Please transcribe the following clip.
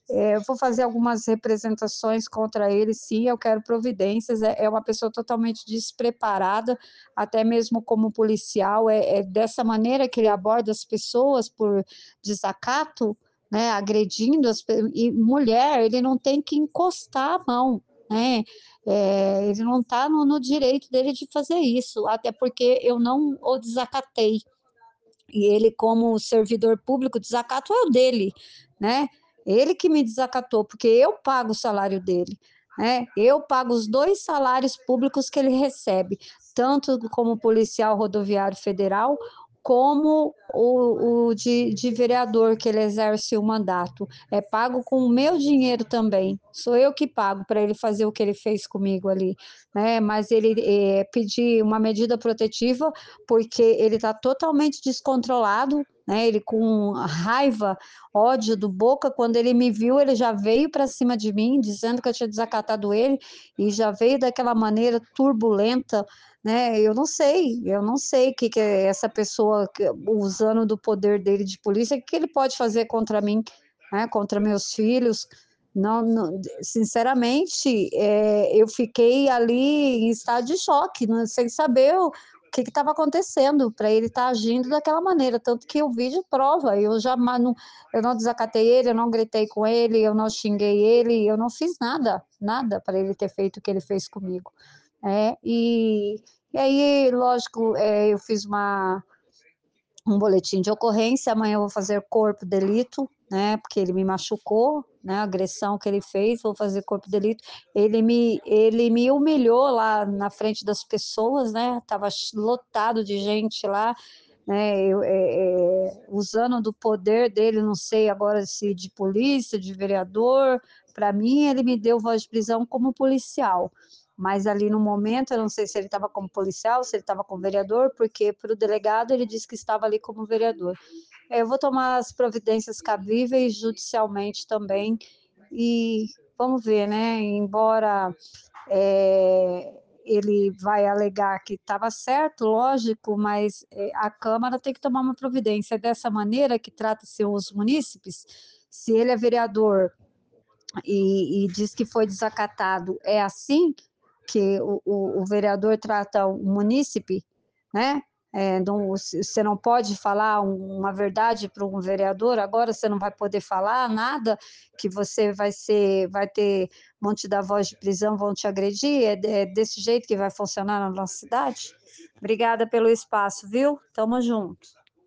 Eu vou fazer algumas representações contra ele, sim, eu quero providências. É uma pessoa totalmente despreparada, até mesmo como policial, é dessa maneira que ele aborda as pessoas por desacato, né, agredindo as pe e mulher, ele não tem que encostar a mão, né, ele não está no direito dele de fazer isso, até porque eu não o desacatei. E ele, como servidor público, desacato é o dele, né? Ele que me desacatou, porque eu pago o salário dele, né? Eu pago os 2 salários públicos que ele recebe, tanto como policial rodoviário federal, como o de vereador, que ele exerce o mandato. É pago com o meu dinheiro também. Sou eu que pago para ele fazer o que ele fez comigo ali, né? Mas ele pedir uma medida protetiva porque ele está totalmente descontrolado, né? Ele com raiva, ódio do Boca, quando ele me viu, ele já veio para cima de mim, dizendo que eu tinha desacatado ele, e já veio daquela maneira turbulenta, né? Eu não sei o que, que é essa pessoa usando do poder dele de polícia, o que ele pode fazer contra mim, né? Contra meus filhos. Não, não, sinceramente, eu fiquei ali em estado de choque, né, sem saber o que estava acontecendo para ele estar agindo daquela maneira, tanto que o vídeo prova, eu não desacatei ele, eu não gritei com ele, eu não xinguei ele, eu não fiz nada, nada para ele ter feito o que ele fez comigo. É, e aí, lógico, eu fiz um boletim de ocorrência, amanhã eu vou fazer corpo de delito, né, porque ele me machucou, né, a agressão que ele fez, vou fazer corpo de delito. Ele me humilhou lá na frente das pessoas, né, estava lotado de gente lá, né, usando do poder dele, não sei agora se de polícia, de vereador, para mim ele me deu voz de prisão como policial, mas ali no momento, eu não sei se ele estava como policial, se ele estava como vereador, porque para o delegado ele disse que estava ali como vereador. Eu vou tomar as providências cabíveis judicialmente também, e vamos ver, né? Embora ele vai alegar que estava certo, lógico, mas a Câmara tem que tomar uma providência dessa maneira que trata-se os munícipes. Se ele é vereador e diz que foi desacatado, é assim que o vereador trata o munícipe, né? Você não pode falar uma verdade para um vereador, agora você não vai poder falar nada, que você vai ter, vão te dar voz de prisão, vão te agredir, é desse jeito que vai funcionar na nossa cidade? Obrigada pelo espaço, viu? Tamo junto.